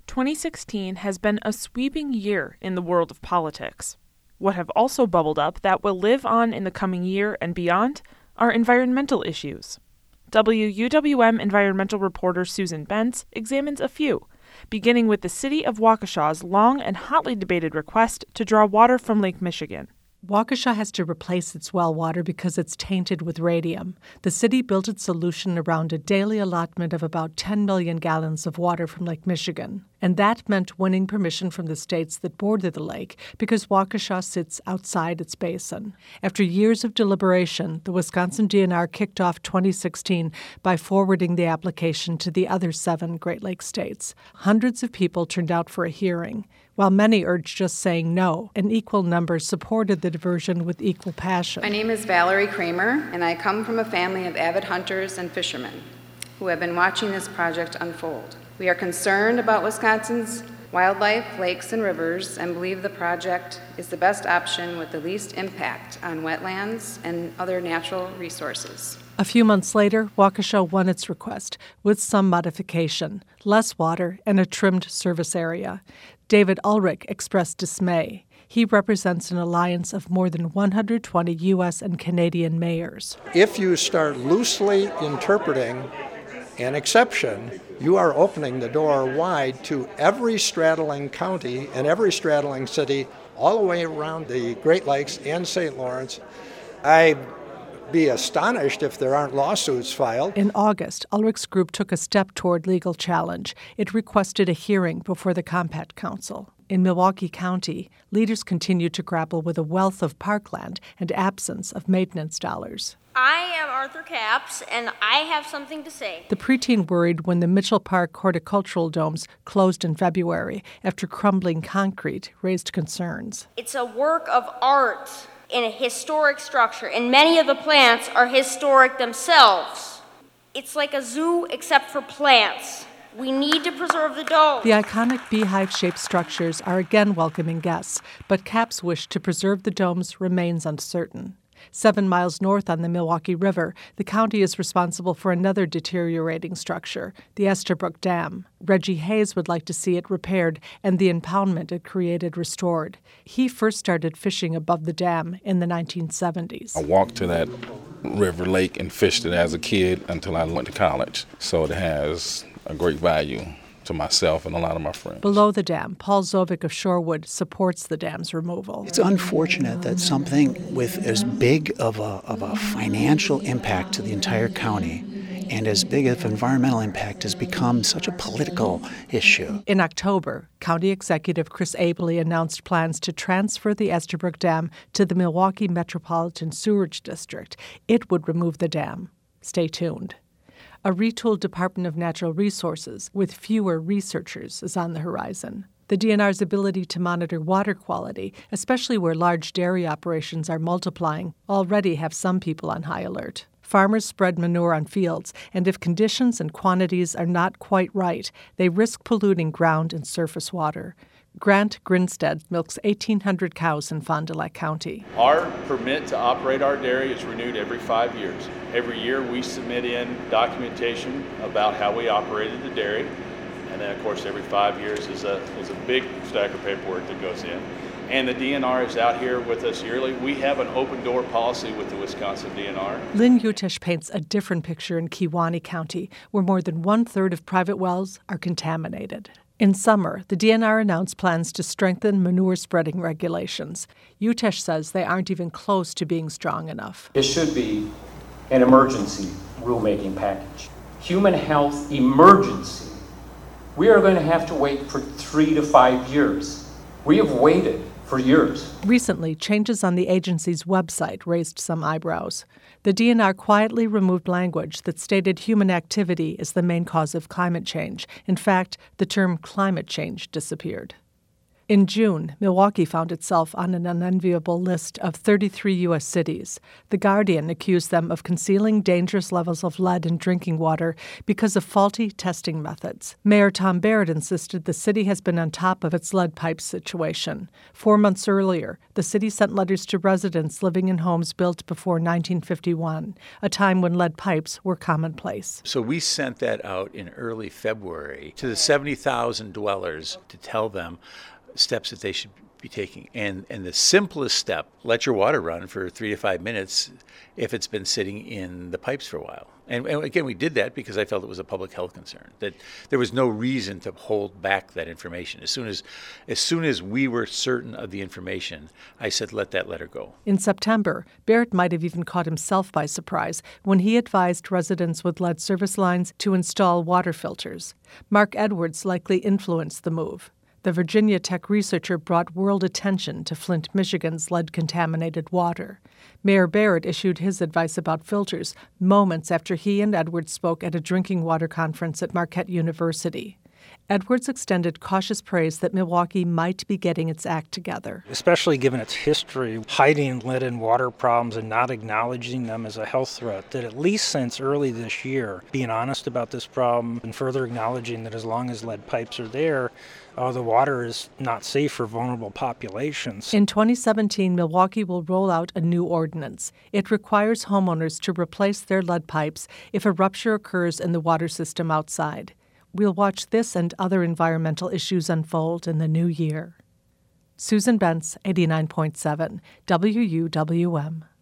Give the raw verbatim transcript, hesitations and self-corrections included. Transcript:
twenty sixteen has been a sweeping year in the world of politics. What have also bubbled up that will live on in the coming year and beyond are environmental issues. W U W M environmental reporter Susan Bentz examines a few, beginning with the city of Waukesha's long and hotly debated request to draw water from Lake Michigan. Waukesha has to replace its well water because it's tainted with radium. The city built its solution around a daily allotment of about ten million gallons of water from Lake Michigan. And that meant winning permission from the states that border the lake because Waukesha sits outside its basin. After years of deliberation, the Wisconsin D N R kicked off twenty sixteen by forwarding the application to the other seven Great Lakes states. Hundreds of people turned out for a hearing. While many urged just saying no, an equal number supported the diversion with equal passion. My name is Valerie Kramer, and I come from a family of avid hunters and fishermen who have been watching this project unfold. We are concerned about Wisconsin's wildlife, lakes, and rivers, and believe the project is the best option with the least impact on wetlands and other natural resources. A few months later, Waukesha won its request with some modification, less water, and a trimmed service area. David Ulrich expressed dismay. He represents an alliance of more than one hundred twenty U S and Canadian mayors. If you start loosely interpreting an exception, you are opening the door wide to every straddling county and every straddling city all the way around the Great Lakes and Saint Lawrence. I'd be astonished if there aren't lawsuits filed. In August, Ulrich's group took a step toward legal challenge. It requested a hearing before the Compact Council. In Milwaukee County, leaders continue to grapple with a wealth of parkland and absence of maintenance dollars. I am Arthur Capps, and I have something to say. The preteen worried when the Mitchell Park horticultural domes closed in February after crumbling concrete raised concerns. It's a work of art in a historic structure, and many of the plants are historic themselves. It's like a zoo except for plants. We need to preserve the dome. The iconic beehive-shaped structures are again welcoming guests, but Capps' wish to preserve the domes remains uncertain. Seven miles north on the Milwaukee River, the county is responsible for another deteriorating structure, the Estabrook Dam. Reggie Hayes would like to see it repaired and the impoundment it created restored. He first started fishing above the dam in the nineteen seventies. I walked to that river lake and fished it as a kid until I went to college, so it has a great value to myself and a lot of my friends. Below the dam, Paul Zovic of Shorewood supports the dam's removal. It's unfortunate that something with as big of a, of a financial impact to the entire county and as big of environmental impact has become such a political issue. In October, County Executive Chris Abele announced plans to transfer the Estabrook Dam to the Milwaukee Metropolitan Sewerage District. It would remove the dam. Stay tuned. A retooled Department of Natural Resources with fewer researchers is on the horizon. The D N R's ability to monitor water quality, especially where large dairy operations are multiplying, already have some people on high alert. Farmers spread manure on fields, and if conditions and quantities are not quite right, they risk polluting ground and surface water. Grant Grinstead milks eighteen hundred cows in Fond du Lac County. Our permit to operate our dairy is renewed every five years. Every year we submit in documentation about how we operated the dairy. And then, of course, every five years is a, is a big stack of paperwork that goes in. And the D N R is out here with us yearly. We have an open door policy with the Wisconsin D N R. Lynn Utesh paints a different picture in Kewaunee County, where more than one-third of private wells are contaminated. In summer, the D N R announced plans to strengthen manure spreading regulations. Utesh says they aren't even close to being strong enough. It should be an emergency rulemaking package. Human health emergency. We are going to have to wait for three to five years. We have waited for years. Recently, changes on the agency's website raised some eyebrows. The D N R quietly removed language that stated human activity is the main cause of climate change. In fact, the term climate change disappeared. In June, Milwaukee found itself on an unenviable list of thirty-three U S cities. The Guardian accused them of concealing dangerous levels of lead in drinking water because of faulty testing methods. Mayor Tom Barrett insisted the city has been on top of its lead pipe situation. Four months earlier, the city sent letters to residents living in homes built before nineteen fifty-one, a time when lead pipes were commonplace. So we sent that out in early February to the seventy thousand dwellers to tell them steps that they should be taking. And and the simplest step, let your water run for three to five minutes if it's been sitting in the pipes for a while. And, and again, we did that because I felt it was a public health concern, that there was no reason to hold back that information. As soon as, as soon as we were certain of the information, I said, let that letter go. In September, Barrett might have even caught himself by surprise when he advised residents with lead service lines to install water filters. Mark Edwards likely influenced the move. The Virginia Tech researcher brought world attention to Flint, Michigan's lead-contaminated water. Mayor Barrett issued his advice about filters moments after he and Edwards spoke at a drinking water conference at Marquette University. Edwards extended cautious praise that Milwaukee might be getting its act together. Especially given its history, hiding lead and water problems and not acknowledging them as a health threat, that at least since early this year, being honest about this problem and further acknowledging that as long as lead pipes are there, uh, the water is not safe for vulnerable populations. In twenty seventeen, Milwaukee will roll out a new ordinance. It requires homeowners to replace their lead pipes if a rupture occurs in the water system outside. We'll watch this and other environmental issues unfold in the new year. Susan Bentz, eighty-nine point seven W U W M.